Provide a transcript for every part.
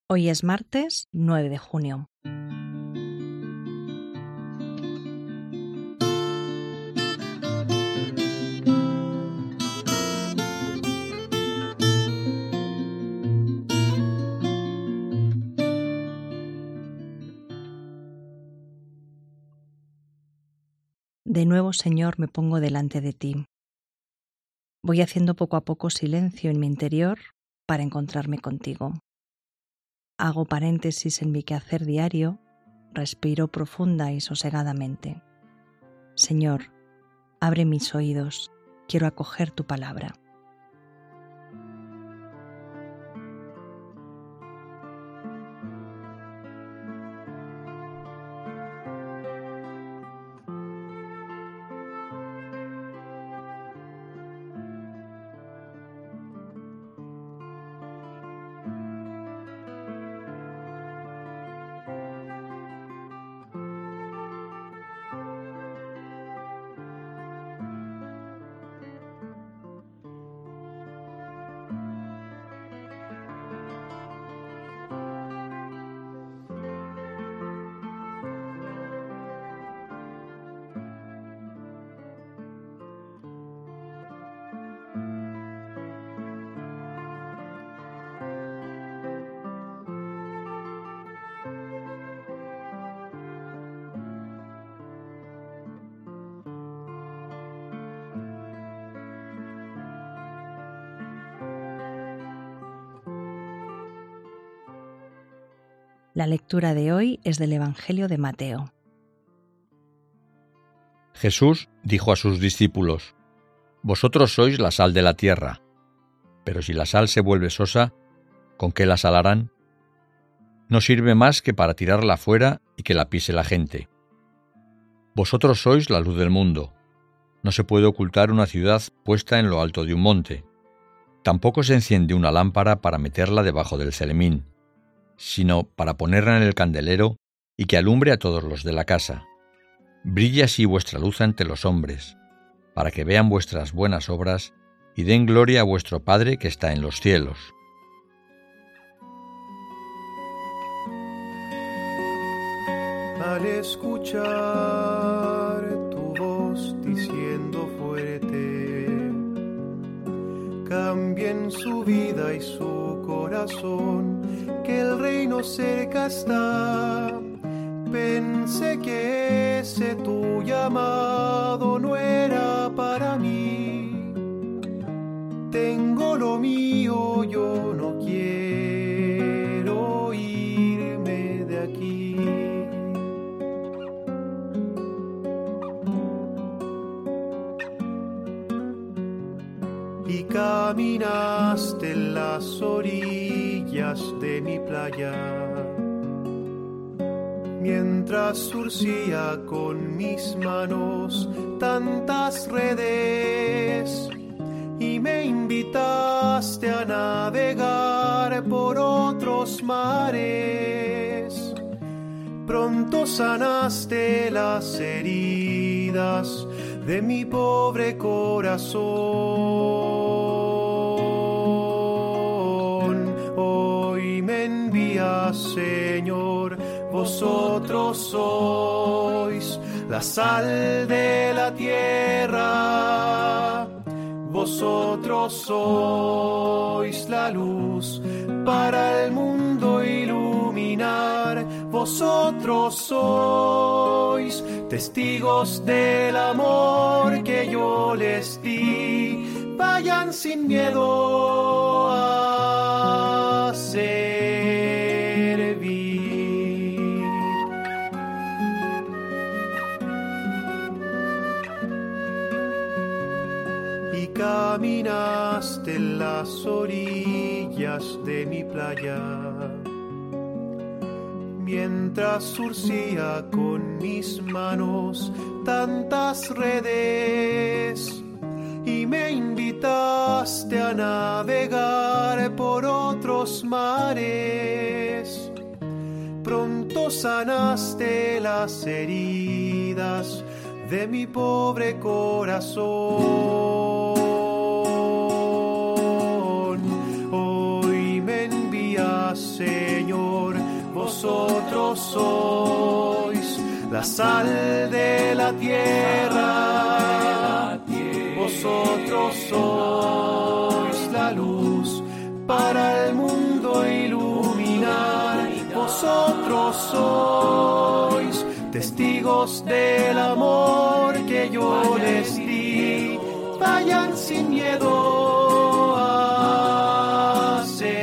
Hoy es martes 9 de junio. De nuevo, Señor, me pongo delante de ti. Voy haciendo poco a poco silencio en mi interior para encontrarme contigo. Hago paréntesis en mi quehacer diario, respiro profunda y sosegadamente. Señor, abre mis oídos, quiero acoger tu palabra. La lectura de hoy es del Evangelio de Mateo. Jesús dijo a sus discípulos: Vosotros sois la sal de la tierra, pero si la sal se vuelve sosa, ¿con qué la salarán? No sirve más que para tirarla fuera y que la pise la gente. Vosotros sois la luz del mundo. No se puede ocultar una ciudad puesta en lo alto de un monte. Tampoco se enciende una lámpara para meterla debajo del celemín, sino para ponerla en el candelero y que alumbre a todos los de la casa. Brille así vuestra luz ante los hombres, para que vean vuestras buenas obras y den gloria a vuestro Padre que está en los cielos. Al escuchar tu voz diciendo fuerte, cambien su vida y su corazón, que el reino cerca está. Pensé que ese tu llamado no era para mí. Tengo lo mío, yo no quiero irme de aquí. Y caminaste en las orillas de mi playa, mientras surcía con mis manos tantas redes, y me invitaste a navegar por otros mares. Pronto sanaste las heridas de mi pobre corazón. Hoy me envías, Señor, vosotros sois la sal de la tierra. Vosotros sois la luz para el mundo iluminar. Vosotros sois testigos del amor que yo les di. Vayan sin miedo a servir. Y caminaste en las orillas de mi playa, mientras surcía con mis manos tantas redes, y me invitaste a navegar por otros mares. Pronto sanaste las heridas de mi pobre corazón. Hoy me envías, Señor, vosotros sois la sal de la tierra, vosotros sois la luz para el mundo iluminar, vosotros sois testigos del amor que yo les di, vayan sin miedo a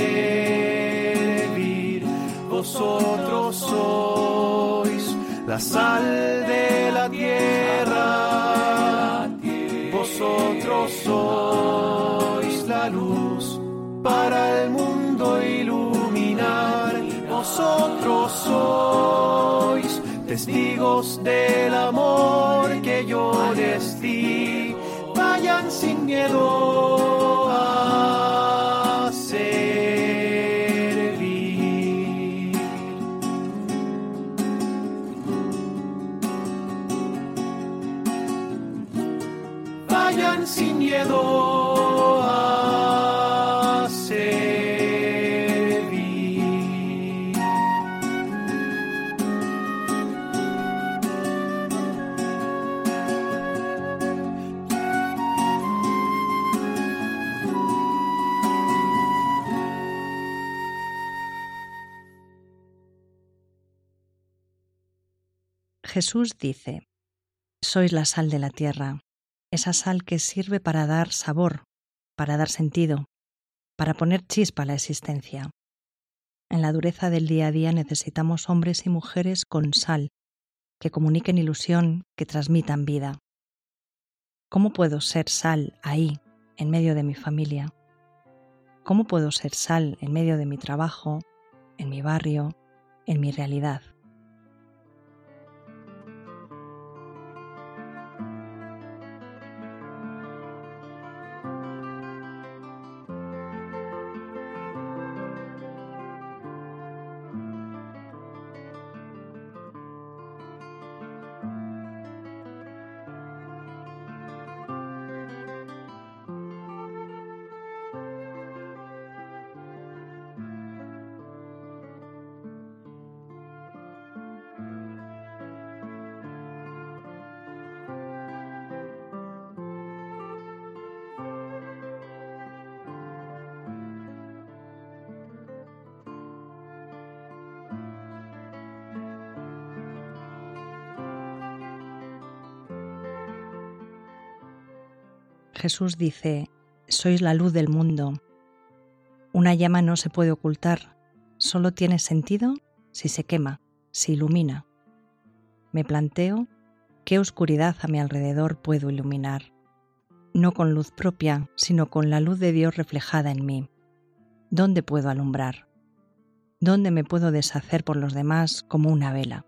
servir, vosotros sois la sal de la tierra, vosotros sois la luz para el mundo iluminar, vosotros sois testigos del amor que yo les di, vayan sin miedo a servir. Vayan sin miedo a servir. Jesús dice: sois la sal de la tierra, esa sal que sirve para dar sabor, para dar sentido, para poner chispa a la existencia. En la dureza del día a día necesitamos hombres y mujeres con sal, que comuniquen ilusión, que transmitan vida. ¿Cómo puedo ser sal ahí, en medio de mi familia? ¿Cómo puedo ser sal en medio de mi trabajo, en mi barrio, en mi realidad? Jesús dice: sois la luz del mundo. Una llama no se puede ocultar, solo tiene sentido si se quema, si ilumina. Me planteo qué oscuridad a mi alrededor puedo iluminar, no con luz propia, sino con la luz de Dios reflejada en mí. ¿Dónde puedo alumbrar? ¿Dónde me puedo deshacer por los demás como una vela?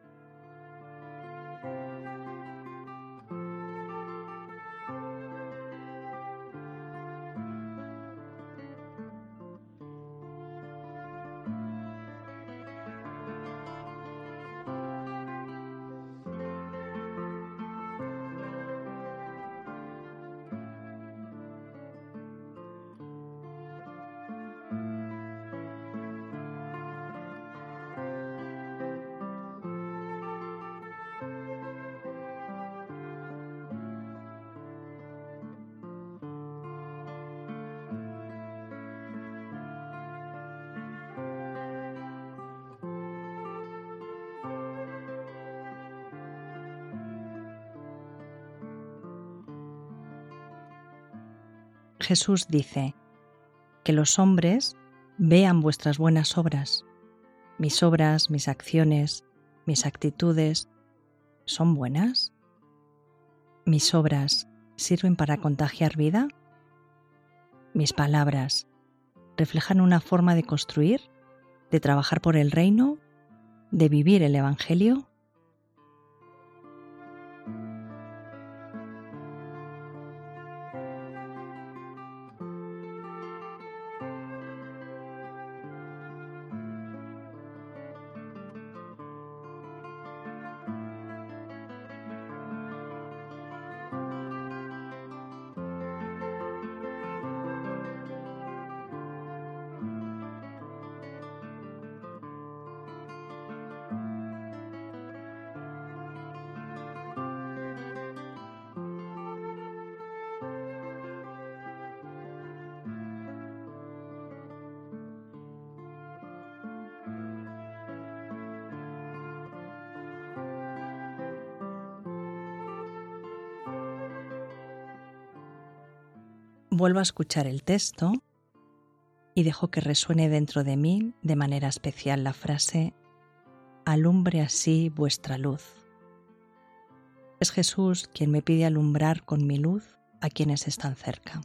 Jesús dice: que los hombres vean vuestras buenas obras. Mis obras, mis acciones, mis actitudes, ¿son buenas? ¿Mis obras sirven para contagiar vida? ¿Mis palabras reflejan una forma de construir, de trabajar por el reino, de vivir el Evangelio? Vuelvo a escuchar el texto y dejo que resuene dentro de mí de manera especial la frase: alumbre así vuestra luz. Es Jesús quien me pide alumbrar con mi luz a quienes están cerca.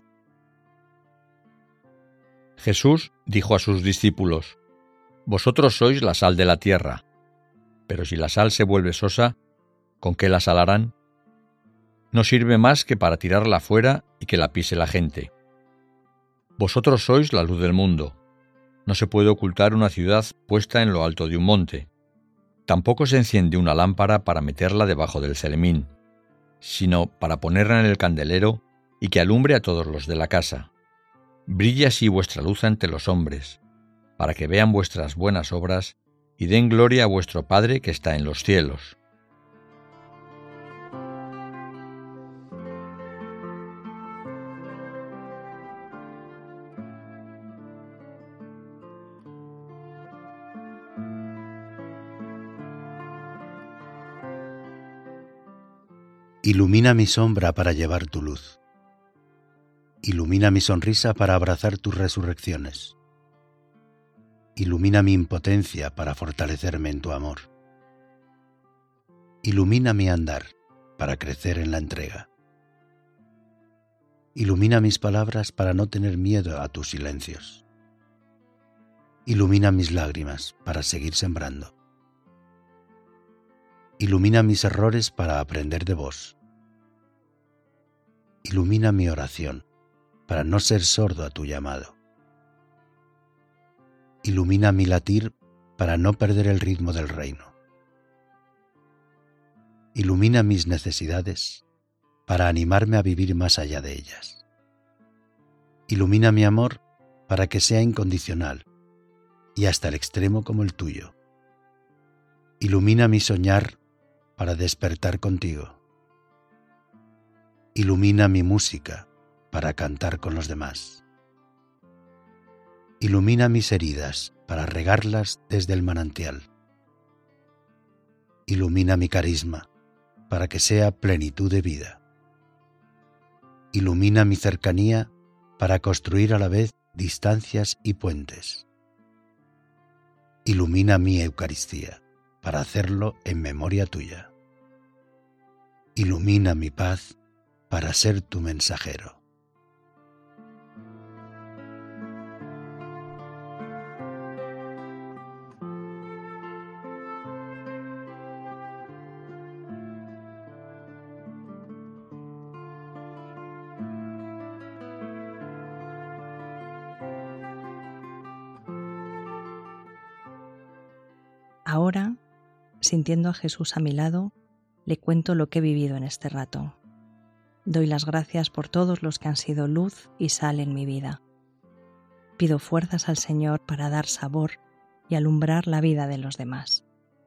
Jesús dijo a sus discípulos: Vosotros sois la sal de la tierra, pero si la sal se vuelve sosa, ¿con qué la salarán? No sirve más que para tirarla fuera y que la pise la gente. Vosotros sois la luz del mundo. No se puede ocultar una ciudad puesta en lo alto de un monte. Tampoco se enciende una lámpara para meterla debajo del celemín, sino para ponerla en el candelero y que alumbre a todos los de la casa. Brille así vuestra luz ante los hombres, para que vean vuestras buenas obras y den gloria a vuestro Padre que está en los cielos. Ilumina mi sombra para llevar tu luz. Ilumina mi sonrisa para abrazar tus resurrecciones. Ilumina mi impotencia para fortalecerme en tu amor. Ilumina mi andar para crecer en la entrega. Ilumina mis palabras para no tener miedo a tus silencios. Ilumina mis lágrimas para seguir sembrando. Ilumina mis errores para aprender de vos. Ilumina mi oración para no ser sordo a tu llamado. Ilumina mi latir para no perder el ritmo del reino. Ilumina mis necesidades para animarme a vivir más allá de ellas. Ilumina mi amor para que sea incondicional y hasta el extremo como el tuyo. Ilumina mi soñar para despertar contigo. Ilumina mi música para cantar con los demás. Ilumina mis heridas para regarlas desde el manantial. Ilumina mi carisma para que sea plenitud de vida. Ilumina mi cercanía para construir a la vez distancias y puentes. Ilumina mi Eucaristía para hacerlo en memoria tuya. Ilumina mi paz para ser tu mensajero. Ahora, sintiendo a Jesús a mi lado, le cuento lo que he vivido en este rato. Doy las gracias por todos los que han sido luz y sal en mi vida. Pido fuerzas al Señor para dar sabor y alumbrar la vida de los demás.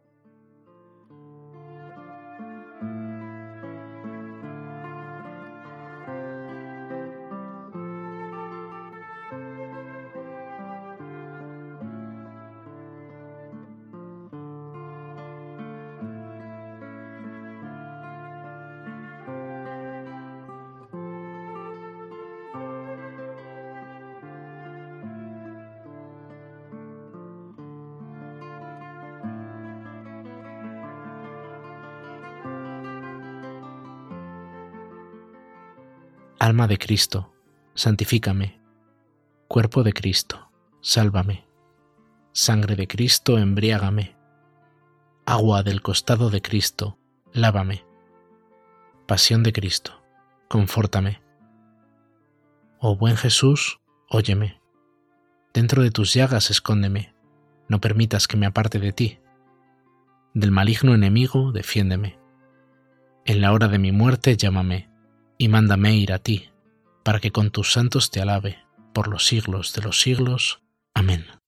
Alma de Cristo, santifícame. Cuerpo de Cristo, sálvame. Sangre de Cristo, embriágame. Agua del costado de Cristo, lávame. Pasión de Cristo, confórtame. Oh buen Jesús, óyeme. Dentro de tus llagas escóndeme, no permitas que me aparte de ti. Del maligno enemigo, defiéndeme. En la hora de mi muerte, llámame. Y mándame ir a ti, para que con tus santos te alabe, por los siglos de los siglos. Amén.